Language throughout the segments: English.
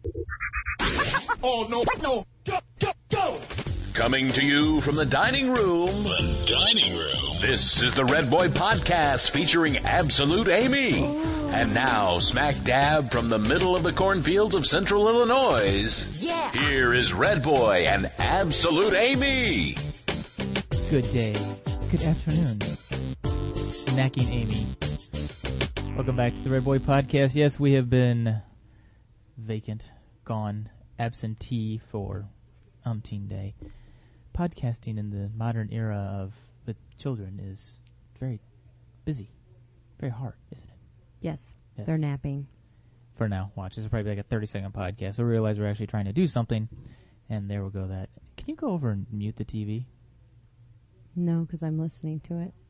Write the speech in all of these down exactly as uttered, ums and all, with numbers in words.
Oh, no, no. Go, go, go. Coming to you from the dining room. The dining room. This is the Red Boy Podcast featuring Absolute Amy. Ooh. And now, smack dab from the middle of the cornfields of central Illinois. Yeah. Here is Red Boy and Absolute Amy. Good day. Good afternoon. Snacking Amy. Welcome back to the Red Boy Podcast. Yes, we have been vacant, gone, absentee for umpteen day. Podcasting in the modern era of with children is very busy, very hard, isn't it? Yes, yes. They're napping. For now, watch. This is probably like a thirty-second podcast. So we realize we're actually trying to do something, and there we go. That can you go over and mute the T V? No, because I'm listening to it.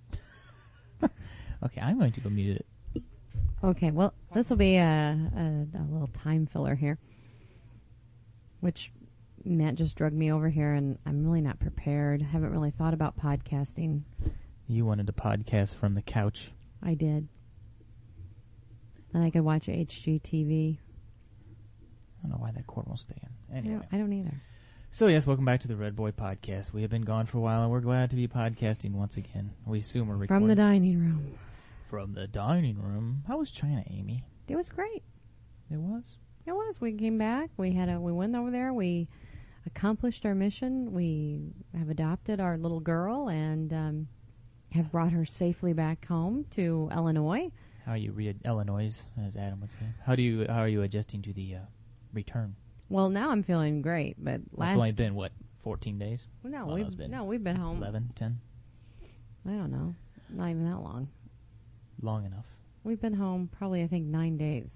Okay, I'm going to go mute it. Okay, well, this will be a, a, a little time filler here, which Matt just drugged me over here, and I'm really not prepared. Haven't really thought about podcasting. You wanted to podcast from the couch. I did. And I could watch H G T V. I don't know why that cord won't stay in. Anyway. I don't, I don't either. So, yes, welcome back to the Red Boy Podcast. We have been gone for a while, and we're glad to be podcasting once again. We assume we're recording. From the dining room. From the dining room. How was China, Amy? It was great. It was? It was. We came back. We had a. We went over there. We accomplished our mission. We have adopted our little girl and um, have brought her safely back home to Illinois. How are you, re- Illinois, as Adam would say? How do you? How are you adjusting to the uh, return? Well, now I'm feeling great, but last... It's only been, what, fourteen days? No, well, we've, been no, we've been home. eleven, ten? I don't know. Not even that long. Long enough. We've been home probably, I think, nine days.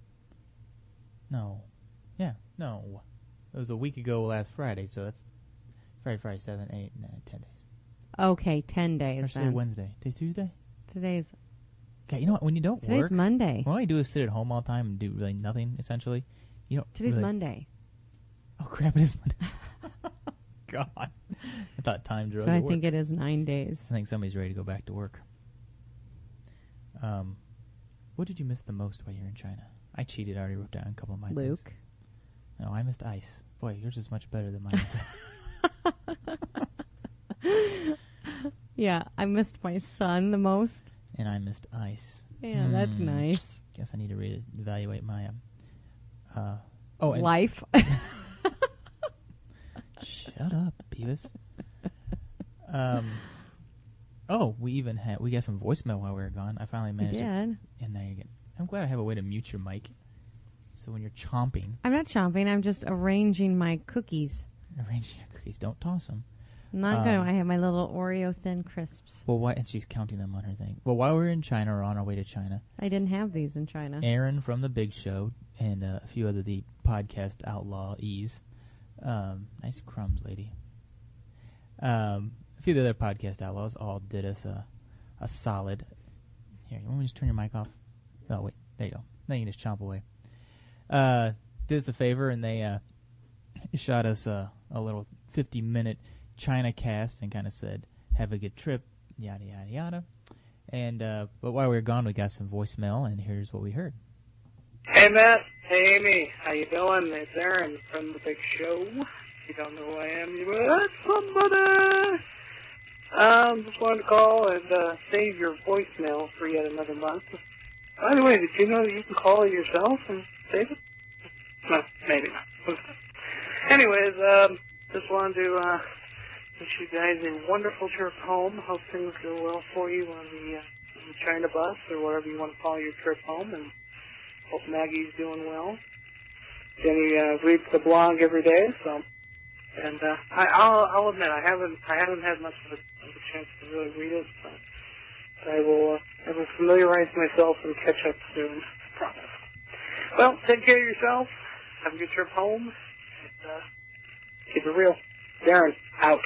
No. Yeah, no. It was a week ago last Friday, so that's Friday, Friday, seven, eight, nine, ten days. Okay, ten days Or today then. Wednesday. Today's Tuesday? Today's... Okay, you know what? When you don't Today's work... Monday. What all you do is sit at home all the time and do really nothing, essentially. You don't Today's really... Monday. Oh, crap, it is Monday. God. I thought time drove So I to think work. it is nine days. I think somebody's ready to go back to work. Um, what did you miss the most while you were in China? I cheated. I already wrote down a couple of my Luke. things. No, I missed ice. Boy, yours is much better than mine. Yeah, I missed my son the most. And I missed ice. Yeah, hmm. That's nice. Guess I need to re-evaluate my... Um, uh, oh, and life. Shut up, Beavis. Um... Oh, we even had we got some voicemail while we were gone. I finally managed. You did. To, and now you get. I'm glad I have a way to mute your mic, so when you're chomping. I'm not chomping. I'm just arranging my cookies. Arranging your cookies. Don't toss them. I'm not um, going to. I have my little Oreo Thin Crisps. Well, why? And she's counting them on her thing. Well, while we were in China or on our way to China, I didn't have these in China. Aaron from the Big Show and uh, a few other the podcast outlawees. Um, nice crumbs, lady. Um. A few of the other podcast outlaws all did us a, a solid. Here, you want me to just turn your mic off? Oh, wait. There you go. Now you can just chomp away. Uh, did us a favor, and they uh, shot us a, a little fifty-minute China cast and kind of said, have a good trip, yada, yada, yada. And uh, but while we were gone, we got some voicemail, and here's what we heard. Hey, Matt. Hey, Amy. How you doing? It's Aaron from the Big Show. If you don't know who I am, you got somebody. Um, just wanted to call and uh, save your voicemail for yet another month. By the way, did you know that you can call it yourself and save it? No, maybe not. Anyways, um, just wanted to uh, wish you guys a wonderful trip home. Hope things go well for you on the, uh, on the China bus or whatever you want to call your trip home, and hope Maggie's doing well. Jenny uh, reads the blog every day, so. And uh, I, I'll, I'll admit I haven't I haven't had much of a, of a chance to really read it, but I will uh, I will familiarize myself and catch up soon. I promise. Well, take care of yourself. Have a good trip home. And, uh, keep it real. Darren, out.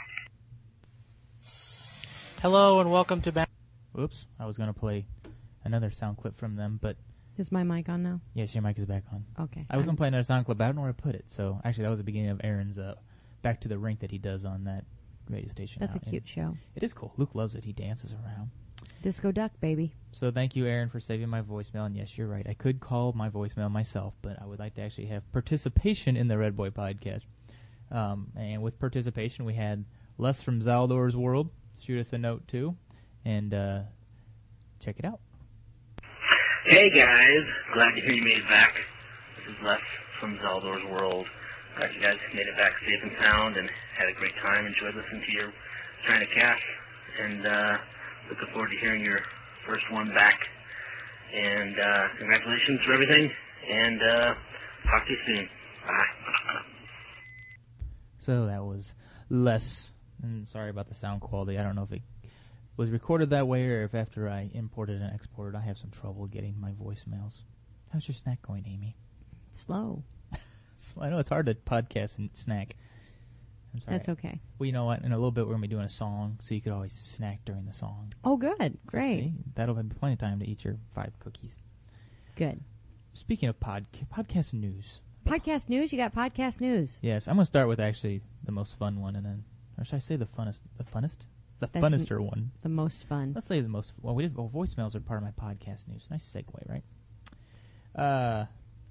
Hello and welcome to back. Whoops! I was going to play another sound clip from them, but is my mic on now? Yes, your mic is back on. Okay. I wasn't playing another sound clip, but I don't know where to put it. So actually, that was the beginning of Aaron's uh, Back to the Rink that he does on that radio station. That's out. a cute and show. It is cool. Luke loves it. He dances around. Disco duck, baby. So thank you, Aaron, for saving my voicemail. And yes, you're right. I could call my voicemail myself, but I would like to actually have participation in the Red Boy podcast. Um, and with participation, we had Les from Zaldor's World shoot us a note, too. And uh, check it out. Hey, guys. Glad to hear you made it back. This is Les from Zaldor's World. Glad you guys made it back safe and sound and had a great time. Enjoyed listening to your China Cast. And uh, looking forward to hearing your first one back. And uh, congratulations for everything. And uh, talk to you soon. Bye. So that was Les. And sorry about the sound quality. I don't know if it was recorded that way or if after I imported and exported, I have some trouble getting my voicemails. How's your snack going, Amy? Slow. I know it's hard to podcast and snack. I'm sorry. That's okay. Well, you know what? In a little bit, we're going to be doing a song, so you could always snack during the song. Oh, good. So Great. see, that'll be plenty of time to eat your five cookies. Good. Speaking of pod- podcast news. Podcast news? You got podcast news. Yes, I'm going to start with actually the most fun one, and then, or should I say the funnest? The funnest? The That's funnester one. The most fun. Let's say the most. Well, we did. Well, voicemails are part of my podcast news. Nice segue, right? Uh,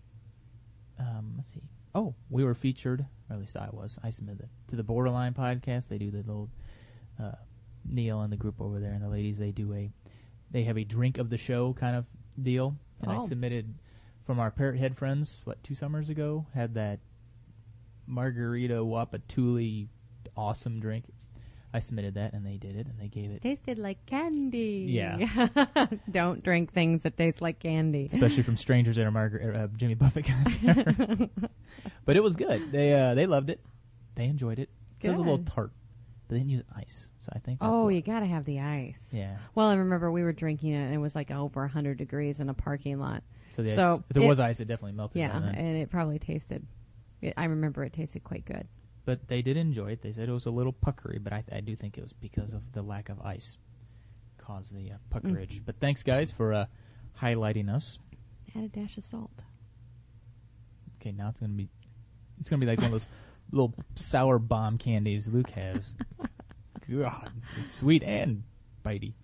um, let's see. Oh, we were featured, or at least I was. I submitted to the Borderline podcast. They do the little uh, Neil and the group over there, and the ladies. They do a. They have a drink of the show kind of deal, and Oh. I submitted from our Parrot Head friends. What, two summers ago? Had that margarita Wapatuli awesome drink. I submitted that, and they did it, and they gave it. Tasted like candy. Yeah. Don't drink things that taste like candy. Especially from strangers at a Margaret, uh, Jimmy Buffett concert. But it was good. They uh, they loved it. They enjoyed it. It was a little Good. tart, but they didn't use ice, so I think. That's Oh, what, you got to have the ice. yeah. Well, I remember we were drinking it, and it was like over one hundred degrees in a parking lot. So, the So ice, if there it- was ice, it definitely melted. Yeah, by then. and it probably tasted. It, I remember it tasted quite good. But they did enjoy it. They said it was a little puckery, but I, I do think it was because of the lack of ice caused the uh, puckerage. Mm. But thanks, guys, for uh, highlighting us. Add a dash of salt. Okay, now it's gonna be it's gonna be like one of those little sour bomb candies Luke has. God, it's sweet and bitey.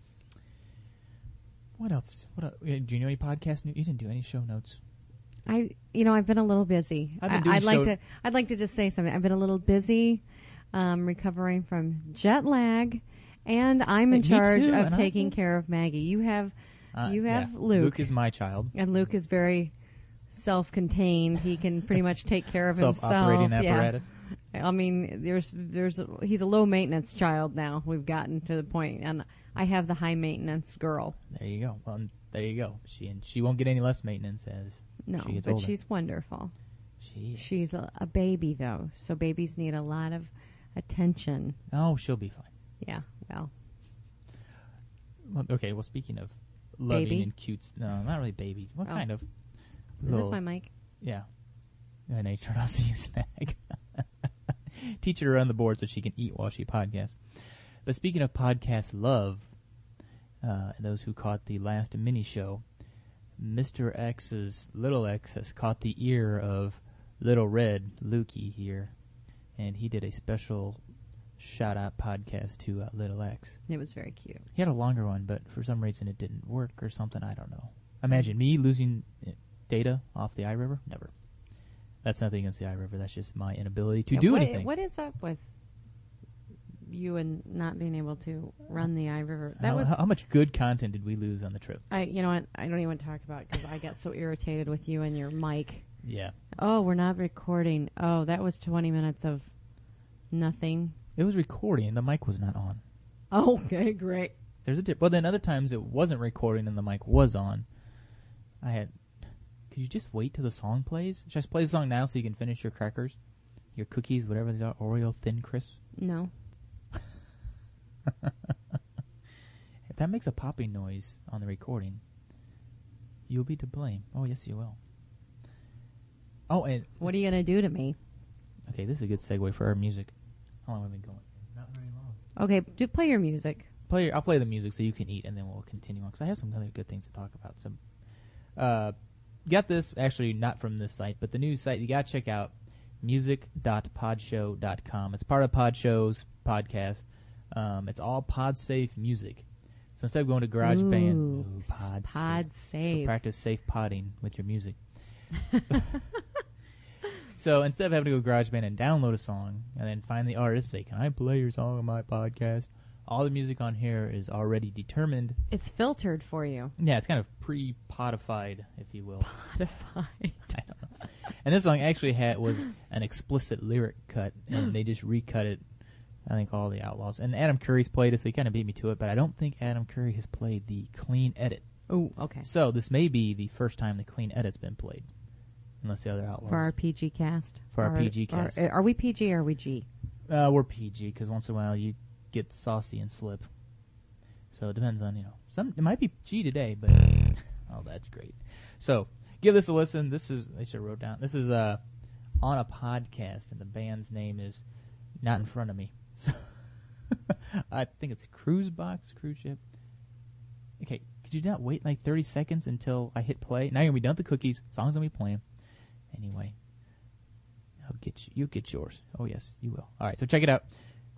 What else? What else? Do you know any podcast news? You didn't do any show notes. I, you know, I've been a little busy. I've been I, doing I'd like show- to. I'd like to just say something. I've been a little busy, um, recovering from jet lag, and I'm in Hey, me charge too, of and I- taking care of Maggie. You have, Uh, you have yeah. Luke. Luke is my child. and Luke is very self-contained. He can pretty much take care of Self-operating himself. Yeah. apparatus. I mean, there's, there's, a, he's a low maintenance child now. We've gotten to the point, and I have the high maintenance girl. There you go. Well, there you go. She and she won't get any less maintenance as No, she gets but older. she's wonderful. She is. She's a, a baby though, so babies need a lot of attention. Oh, she'll be fine. Yeah, well, Well, okay. Well, speaking of loving Baby? and cute, no, not really baby. What Oh. kind of? is this my mic? Yeah. And I turned off the snack. Teach her around the board so she can eat while she podcasts. But speaking of podcast love, uh, those who caught the last mini show, Mister X's Little X has caught the ear of Little Red Lukey here, and he did a special shout out podcast to uh, Little X. It was very cute. He had a longer one, but for some reason it didn't work or something. I don't know. Imagine me losing uh, data off the iRiver. Never. That's nothing against the iRiver. That's just my inability to Yeah, do what, anything. What is up with you and not being able to run the iRiver? That how, was, how much good content did we lose on the trip? I. You know what? I don't even talk about it because I got so irritated with you and your mic. Yeah. Oh, we're not recording. Oh, that was twenty minutes of nothing. It was recording. The mic was not on. Okay, great. There's a dip. Well, then other times it wasn't recording and the mic was on. I had... Could you just wait till the song plays? Should I just play the song now so you can finish your crackers? Your cookies, whatever these are, Oreo Thin Crisps? No. If that makes a popping noise on the recording, you'll be to blame. Oh, yes, you will. Oh, and... What are you gonna do to me? Okay, this is a good segue for our music. How long have we been going? Not very long. Okay, do play your music. Play. Your, I'll play the music so you can eat, and then we'll continue on, because I have some other good things to talk about. So, uh, got this, actually not from this site, but the news site you got to check out, music dot podshow dot com. It's part of Podshow's podcast. Um, it's all pod-safe music. So instead of going to GarageBand, Ooh, ooh, pod, pod safe. safe. So practice safe podding with your music. So instead of having to go GarageBand and download a song and then find the artist, say, "Can I play your song on my podcast?" All the music on here is already determined. It's filtered for you. Yeah, it's kind of pre-podified, if you will. Podified. I don't know. And this song actually had was an explicit lyric cut, and they just recut it. I think all the Outlaws. And Adam Curry's played it, so he kind of beat me to it. But I don't think Adam Curry has played the clean edit. Oh, okay. So this may be the first time the clean edit's been played, unless the other Outlaws. For our P G cast. For our P G cast. Are, are we P G or are we G? Uh, we're P G because once in a while you get saucy and slip. So it depends on, you know, some it might be G today, but oh, that's great. So give this a listen. This is I should have wrote down. This is uh on a podcast, and the band's name is not in front of me. So I think it's Cruise Box Cruise Ship. Okay, could you not wait like thirty seconds until I hit play? Now you're gonna be done with the cookies. Songs gonna be playing. Anyway, I'll get you. You get yours. Oh yes, you will. All right, so check it out.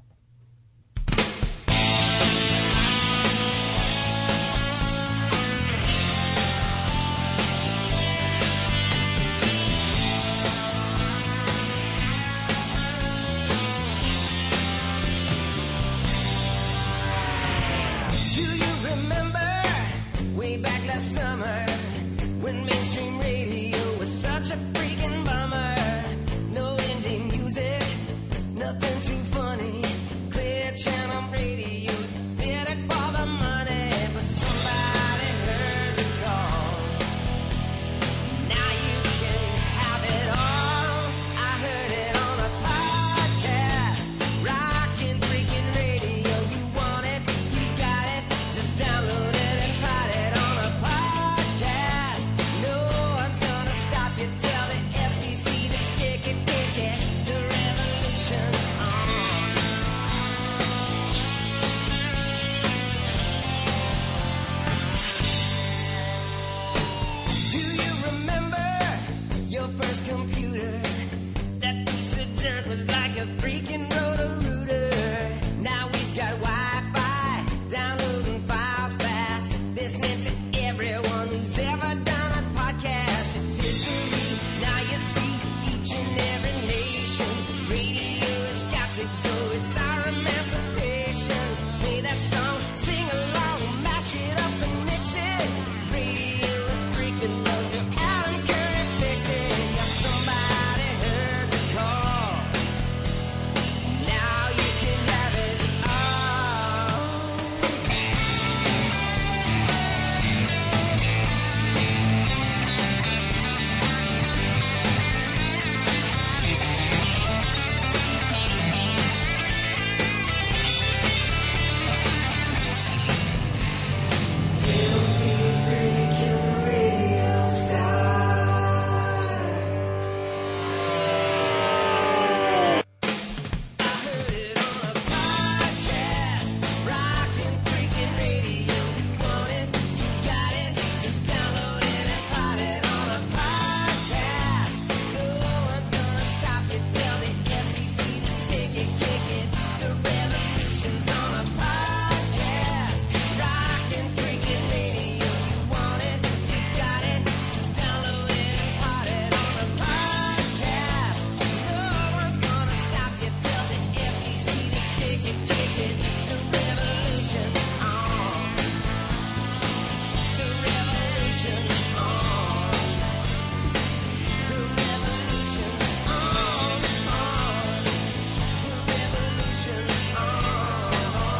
Summer, when mainstream radio was such a freaking bummer. No indie music, nothing too funny. Clear channel radio, did it for the money. But somebody heard the call. Now you can have it all. I heard it on a podcast. Rockin' freaking radio. You want it, you got it. Just download it and pod it on a podcast. No one's gonna stop you. Tell the F C C to stick it, take it. The revolution's on. Do you remember your first computer? That piece of junk was like a freaking Roto-Rooter. Now we've got Wi-Fi, downloading files fast, listening to everyone who's ever done a podcast. It's history. Now you see each and every nation. Radio has got to go. It's our emancipation. Play that song, sing along, mash it up and mix it. Radio is freaking low till Alan Curry fixed it. Yeah, somebody heard the call. Now you can have it all. Breaking radio star. I heard it on a podcast. Rockin' freaking radio. You want it, you got it. Just download it and pod it on a podcast. No one's gonna stop it. Tell the F C C to stick it, kick it. The revolution's on a podcast. Rockin' freaking radio. You want it, you got it. Just download it and pod it on a podcast. No one's gonna stop you. Tell the F C C to stick it, kick it. The revolution's on. The revolution's on. The revolution's on. On. The revolution's on.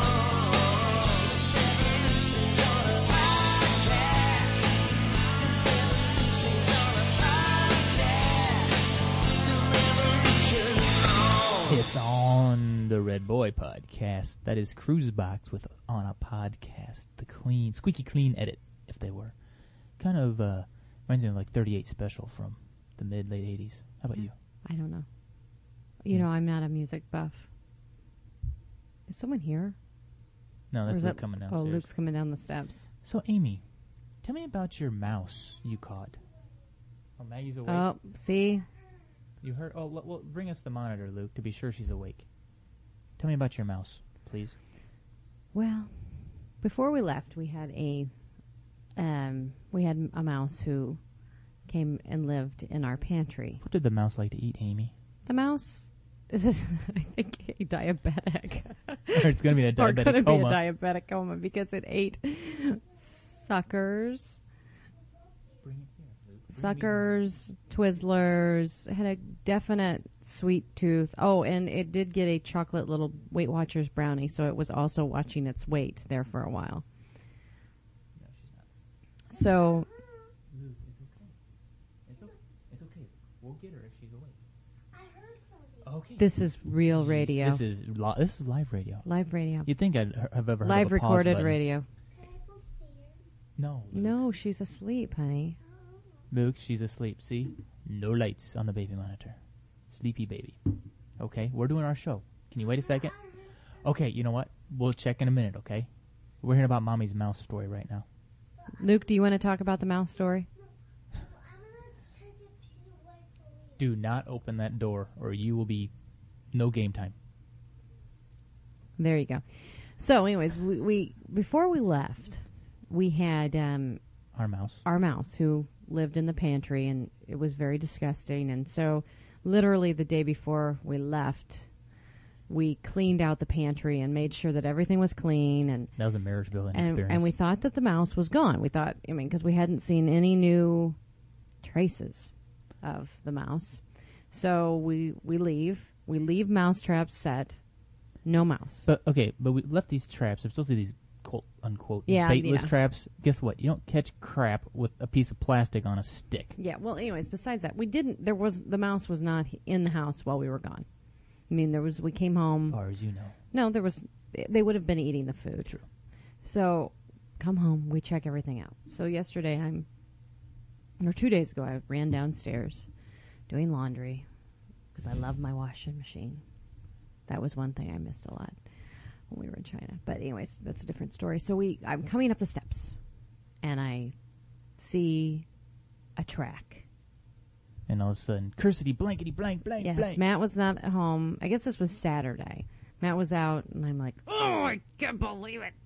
The revolution's on a podcast. The revolution's on a podcast. The revolution's on. It's on the Red Boy podcast. That is Cruise Box with on a podcast. The clean, squeaky clean edit, if they were. Kind of uh, reminds me of like thirty-eight Special from the mid late eighties. How about you? I don't know. You know, I'm not a music buff. Is someone here? No, Or that's is Luke that- coming Oh, downstairs. Luke's coming down the steps. So Amy, tell me about your mouse you caught. Oh, Maggie's awake. Oh, see? You heard? Oh, l- well, bring us the monitor, Luke, to be sure she's awake. Tell me about your mouse, please. Well, before we left, we had a um, we had a mouse who came and lived in our pantry. What did the mouse like to eat, Amy? The mouse is, a, I think, a diabetic. Or it's going to be a or diabetic going to be coma. a diabetic coma because it ate suckers, suckers, Twizzlers. It had a definite sweet tooth. Oh, and it did get a chocolate little Weight Watchers brownie, so it was also watching its weight there for a while. So, Luke, it's okay. It's okay. It's okay. We'll get her if she's awake. Okay. this is real Jeez, radio. This is li- this is live radio. Live radio. You'd think I'd h- have ever heard Live of a pause recorded button. radio. No. Luke. No, she's asleep, honey. Luke, she's asleep. See? No lights on the baby monitor. Sleepy baby. Okay, we're doing our show. Can you wait a second? Okay, you know what? We'll check in a minute, okay? We're hearing about Mommy's mouse story right now. Luke, do you want to talk about the mouse story? Do not open that door or you will be no game time. There you go. So, anyways, we, we before we left, we had um, Our mouse. our mouse who lived in the pantry, and it was very disgusting. And so, literally the day before we left, we cleaned out the pantry and made sure that everything was clean. And That was a marriage building and, experience. and we thought that the mouse was gone. We thought, I mean, because we hadn't seen any new traces of the mouse. So we we leave. We leave mouse traps set. No mouse. But okay, but we left these traps. There's supposed to be these quote unquote Yeah, baitless yeah. traps. Guess what? You don't catch crap with a piece of plastic on a stick. Yeah, well, anyways, besides that, we didn't, there was, the mouse was not in the house while we were gone. I mean, there was, we came home. As far as you know. No, there was, they would have been eating the food. True. So, come home, we check everything out. So, yesterday, I'm, or two days ago, I ran downstairs doing laundry because I love my washing machine. That was one thing I missed a lot when we were in China. But, anyways, that's a different story. So, we, I'm coming up the steps, and I see a track. And all of a sudden, cursity blankety blank blank Yes, blank. Matt was not at home. I guess this was Saturday. Matt was out, and I'm like, oh, I can't believe it.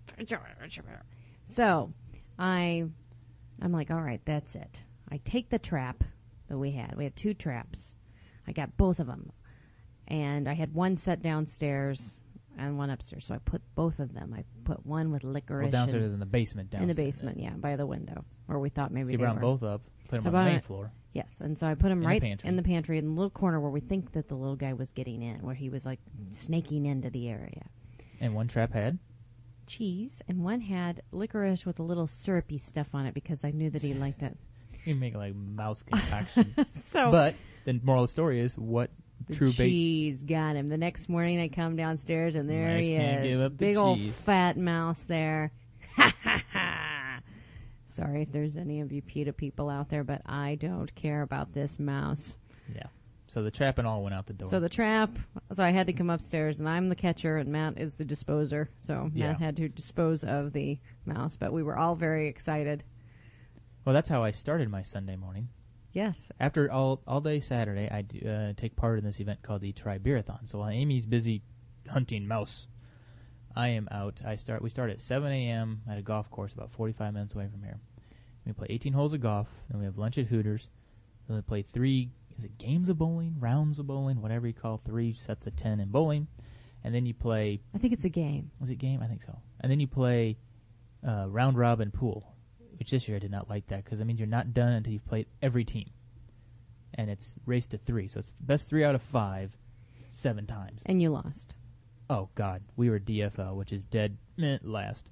So, I, I'm like, all right, that's it. I take the trap that we had. We had two traps. I got both of them, and I had one set downstairs and one upstairs. So I put both of them. I put one with licorice Well, downstairs and- is in the basement. in Downstairs. the basement, yeah, by the window, where we thought maybe So you they brought them were. both up, put them So on the about main it- floor. Yes, and so I put him In the right pantry. in the pantry in the little corner where we think that the little guy was getting in, where he was like snaking into the area. And one trap had Cheese, and one had licorice with a little syrupy stuff on it because I knew that he liked it. you make like mouse concoction. So But the moral of the story is what the true bait. cheese got him. The next morning I come downstairs and there Nice, he can't is. give up the Big old cheese. fat mouse there. Ha ha ha! Sorry if there's any of you PETA people out there, but I don't care about this mouse. Yeah. So the trap and all went out the door. So the trap, so I had to come upstairs, and I'm the catcher, and Matt is the disposer. So Yeah. Matt had to dispose of the mouse, but we were all very excited. well, that's how I started my Sunday morning. Yes. After all all day Saturday, I do, uh, take part in this event called the Tri-Beerathon. So while Amy's busy hunting mouse, I am out. I start. We start at seven a.m. at a golf course about forty-five minutes away from here. We play eighteen holes of golf. Then we have lunch at Hooters. Then we play three. Is it games of bowling, rounds of bowling, whatever you call three sets of ten in bowling, and then you play. I think it's a game. Was it game? I think so. And then you play uh, round robin pool, which this year I did not like that because it means you're not done until you've played every team, and it's race to three. So it's the best three out of five, seven times. And you lost. Oh God, we were D F L, which is dead meh, last.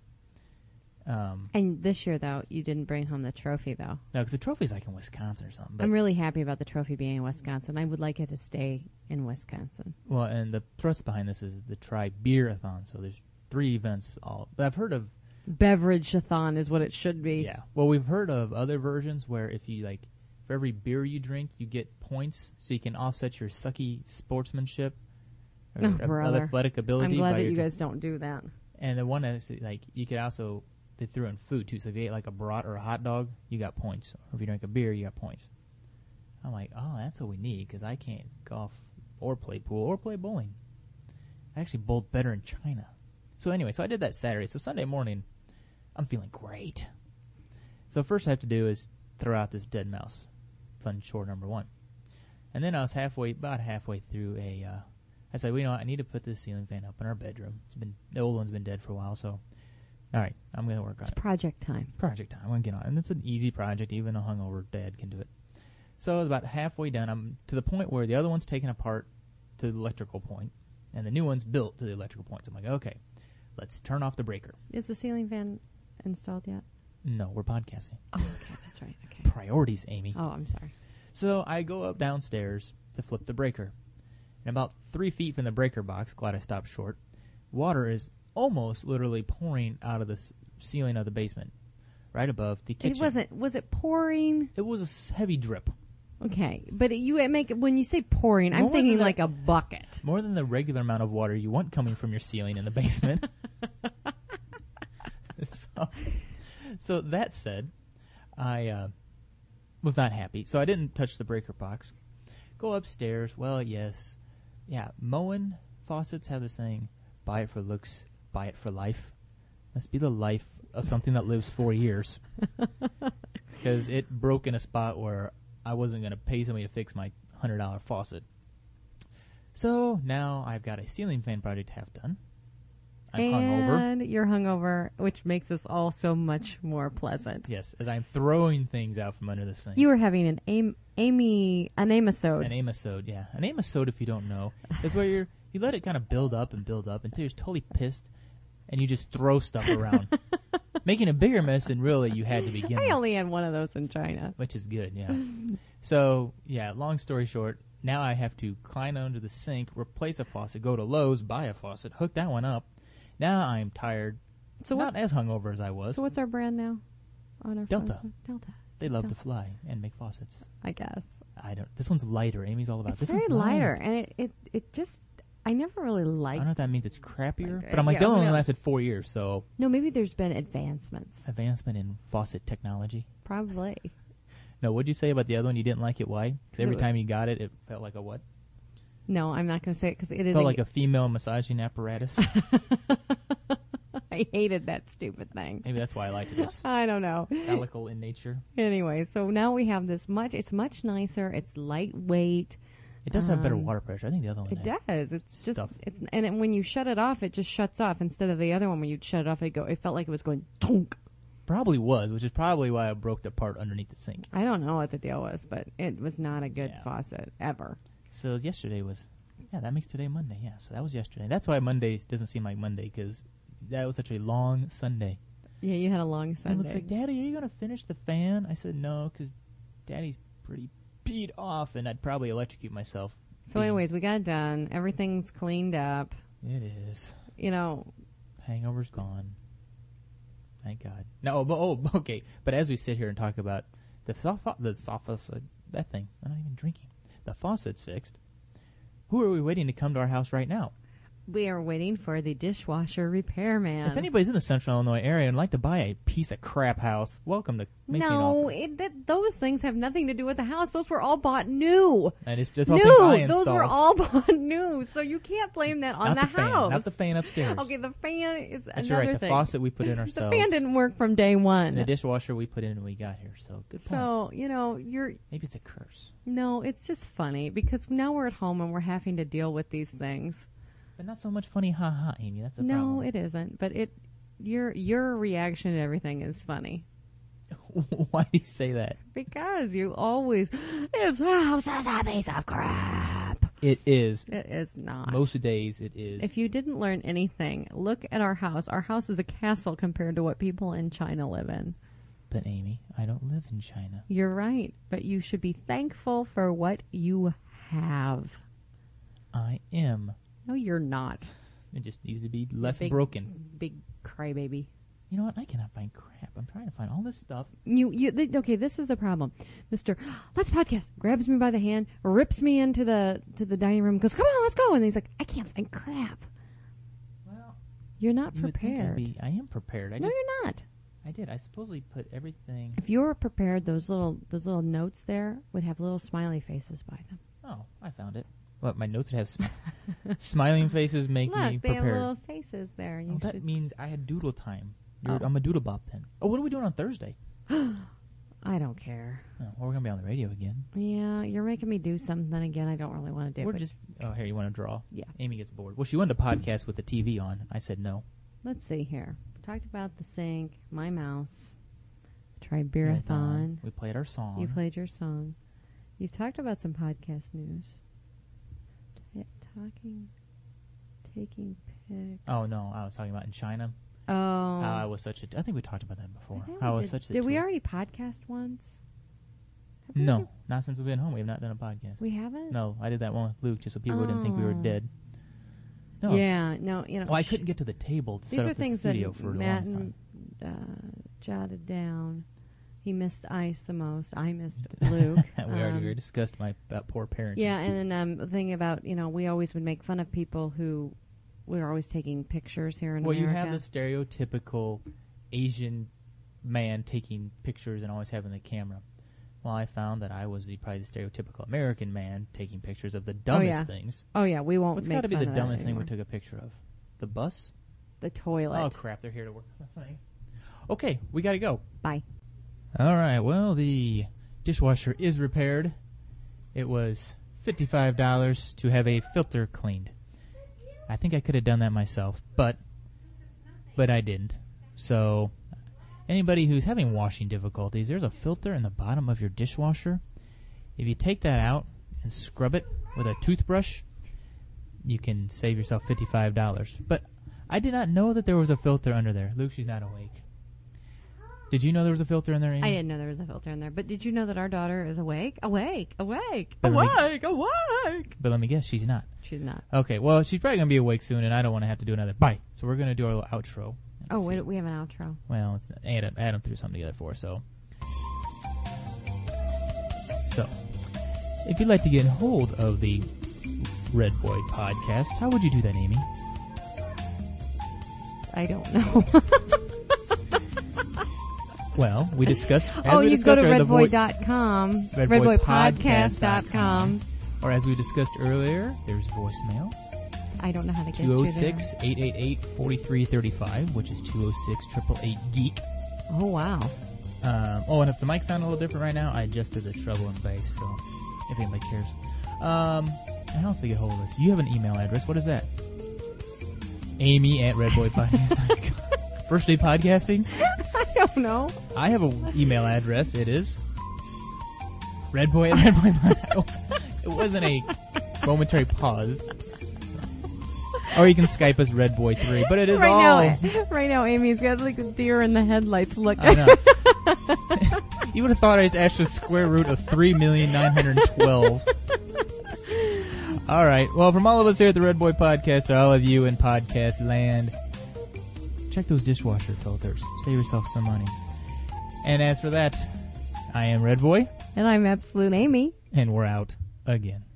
Um, And this year, though, you didn't bring home the trophy, though. no, because the trophy's like in Wisconsin or something. But, I'm really happy about the trophy being in Wisconsin. I would like it to stay in Wisconsin. well, and the thrust behind this is the Tri-Beerathon. So there's three events. All but I've heard of. Beverage-a-thon is what it should be. Yeah. Well, we've heard of other versions where if you like, for every beer you drink, you get points, so you can offset your sucky sportsmanship or Oh, a- brother. athletic ability. I'm glad by that your you dr- guys don't do that. And the one is like you could also they threw in food too. So if you ate like a brat or a hot dog, you got points. Or if you drink a beer, you got points. I'm like, oh, that's what we need because I can't golf or play pool or play bowling. I actually bowled better in China. So anyway, so I did that Saturday. So Sunday morning, I'm feeling great. So first I have to do is throw out this dead mouse. Fun chore number one. And then I was halfway, about halfway through a, uh, I said, well, you know what, I need to put this ceiling fan up in our bedroom. It's been, the old one's been dead for a while, so, all right, I'm going to work on It's it. project time. Project time. I'm going to get on it. And it's an easy project. Even a hungover dad can do it. So I was about halfway done. I'm to the point where the other one's taken apart to the electrical point, and the new one's built to the electrical point. So I'm like, okay, let's turn off the breaker. Is the ceiling fan installed yet? No, we're podcasting. Oh, okay, that's right. Okay. Priorities, Amy. Oh, I'm sorry. So I go up downstairs to flip the breaker. And about three feet from the breaker box, glad I stopped short, water is almost literally pouring out of the s- ceiling of the basement, right above the kitchen. It wasn't. Was it pouring? It was a s- heavy drip. Okay, but it, you it make it when you say pouring, I'm More thinking than that- like a bucket. More than the regular amount of water you want coming from your ceiling in the basement. so, so that said, I uh, was not happy. So I didn't touch the breaker box. Go upstairs. Well, yes. Yeah, Moen faucets have this thing, buy it for looks, buy it for life. Must be the life of something that lives four years. Because it broke in a spot where I wasn't going to pay somebody to fix my one hundred dollars faucet. So now I've got a ceiling fan project to have done. I'm hungover. And you're hungover, which makes this all so much more pleasant. Yes, as I'm throwing things out from under the sink. You were having an Am- Amy, an Amisode. An amosode, yeah. An amosode, if you don't know, is where you're, you let it kind of build up and build up until you're totally pissed, and you just throw stuff around, making a bigger mess than really you had to begin I with. only had one of those in China. Which is good, yeah. So, yeah, long story short, now I have to climb under the sink, replace a faucet, go to Lowe's, buy a faucet, hook that one up. Now I'm tired, So not what? as hungover as I was. So what's our brand now? On our Delta. phone? Delta. They love Delta. to fly and make faucets. I guess I don't. This one's lighter. Amy's all about it's this. very one's lighter, light. and it, it it just I never really I liked. don't know if that means it's crappier, Like, but I'm like, yeah, that who only knows? lasted four years, so No, maybe there's been advancements. advancement in faucet technology. Probably. No, what'd you say about the other one? You didn't like it? Why? Because every No. time you got it, it felt like a what? No, I'm not going to say it because it It is. felt like a female massaging apparatus. I hated that stupid thing. Maybe that's why I liked it. It's I don't know. phallical in nature. Anyway, so now we have this much. It's much nicer. It's lightweight. It does have better Um, water pressure. I think the other one It had. does. It's just Stuff. it's and it, when you shut it off, it just shuts off instead of the other one when you'd shut it off. It go. It felt like it was going tonk. Probably was, which is probably why I broke it apart underneath the sink. I don't know what the deal was, but it was not a good Yeah. faucet ever. So yesterday was, yeah, that makes today Monday. Yeah, so that was yesterday. That's why Monday doesn't seem like Monday, because that was such a long Sunday. Yeah, you had a long And Sunday. looks like, Daddy, are you going to finish the fan? I said, no, because Daddy's pretty beat off, and I'd probably electrocute myself. so, being- anyways, we got it done. Everything's cleaned up. It is. You know, Hangover's gone. Thank God. No, but, oh, okay. But as we sit here and talk about the soft, the soft, that thing, I'm not even drinking. The faucet's fixed. Who are we waiting to come to our house right now? we are waiting for the dishwasher repairman. If anybody's in the Central Illinois area and would like to buy a piece of crap house, welcome to make me an no, offer. it, that, those things have nothing to do with the house. Those were all bought new. And it's just all things I New. Those installed. were all bought new. So you can't blame that on not the, the fan, house. not the fan upstairs. Okay, the fan is But another you're right. The thing. faucet we put in the ourselves. fan didn't work from day one. And the dishwasher we put in when we got here. So good point. So, you know, you're Maybe it's a curse, no, it's just funny because now we're at home and we're having to deal with these things. but not so much funny. Ha ha, Amy. That's the No, problem. it isn't. But it, your your reaction to everything is funny Why do you say that? because you always this house is a piece of crap. It is. It is not. Most days it is. If you didn't learn anything, look at our house. Our house is a castle compared to what people in China live in. But Amy, I don't live in China. You're right, but you should be thankful for what you have. I am. No, you're not. It just needs to be less Big- broken. Big crybaby. You know what? I cannot find crap. I'm trying to find all this stuff. You, you, th- okay, this is the problem. Mister Let's podcast, grabs me by the hand, rips me into the to the dining room, goes, come on, let's go. And he's like, I can't find crap. Well, You're not you would think I'd prepared. be- I am prepared. I No, just, you're not. I did. I supposedly put everything. If you were prepared, those little those little notes there would have little smiley faces by them. Oh, I found it. What, my notes would have sm- smiling faces make Look, me they have prepared. little faces is there. You Oh, that should. means I had doodle time. You're, Oh. I'm a doodle bop then. Oh, what are we doing on Thursday? I don't care. Oh, well, we're gonna be on the radio again. Yeah, you're making me do something again. I don't really want to do. We're but just. Oh, here you want to draw? Yeah. Amy gets bored. Well, she wanted to podcast with the T V on. I said no. Let's see here. We talked about the sink, my mouse, Marathon. Tribeerathon. We played our song. You played your song. You've talked about some podcast news. T- talking, taking pics. Oh no, I was talking about in China. Oh. How I was such a. I think we talked about that before. I think How I we was did. such a. Did we tool. already podcast once? Have we No, already- not since we've been home. We have not done a podcast. We haven't? No, I did that one with Luke just so people didn't think we were Oh. dead. No. Yeah, no, you know. Well, I sh- couldn't get to the table to These set are up the things studio that for a Matt long and, time. uh, jotted down. He missed Ice the most. I missed Luke. we already Um, we discussed my that poor parenting. Yeah, and then um, the thing about, you know, we always would make fun of people who we were always taking pictures here in Well, you America. have the stereotypical Asian man taking pictures and always having the camera. Well, I found that I was the, probably the stereotypical American man taking pictures of the dumbest yeah. things. Oh, yeah, we won't What's make got to be fun the of that dumbest thing we anymore. took a picture of? The bus? The toilet. Oh, crap. They're here to work on the thing. Okay, we got to go. Bye. All right, well, the dishwasher is repaired. It was fifty-five dollars to have a filter cleaned. I think I could have done that myself, but but I didn't. So anybody who's having washing difficulties, there's a filter in the bottom of your dishwasher. If you take that out and scrub it with a toothbrush, you can save yourself fifty-five dollars. But I did not know that there was a filter under there. Luke, she's not awake. Did you know there was a filter in there, Amy? I didn't know there was a filter in there, but did you know that our daughter is awake? Awake, awake, But let me- awake, awake. But let me guess, she's not. She's not. Okay, well, she's probably going to be awake soon, and I don't want to have to do another bye. So we're going to do our little outro. Let's Oh, see. wait, we have an outro. Well, it's not, Adam, Adam threw something together for us, so. So, if you'd like to get hold of the Red Boy podcast, how would you do that, Amy? I don't know. Well, we discussed. As oh, we you go discussed to earlier, red the boy vo- dot com, red red boy boy podcast dot com. Or as we discussed earlier, there's voicemail. I don't know how to get two oh you there. six, eight eight eight, four three three five, which is two oh six, eight eight eight, geek. Oh, wow. Um, oh, and if the mic sounds a little different right now, I adjusted the treble and bass, so if anybody cares. Um, how else do they get hold of us? You have an email address. What is that? Amy at Red Boy Podcast. First day podcasting? I don't know. I have an email address. It is Redboy at Redboy Podcast. It wasn't a momentary pause. Or you can Skype us Redboy three, but it is right all... now, right now, Amy's got like a deer in the headlights look. I know. You would have thought I was actually square root of three million nine hundred twelve. All right. Well, from all of us here at the Red Boy Podcast, to all of you in podcast land, check those dishwasher filters. Save yourself some money. And as for that, I am Red Boy, And I'm Absolute Amy. and we're out again.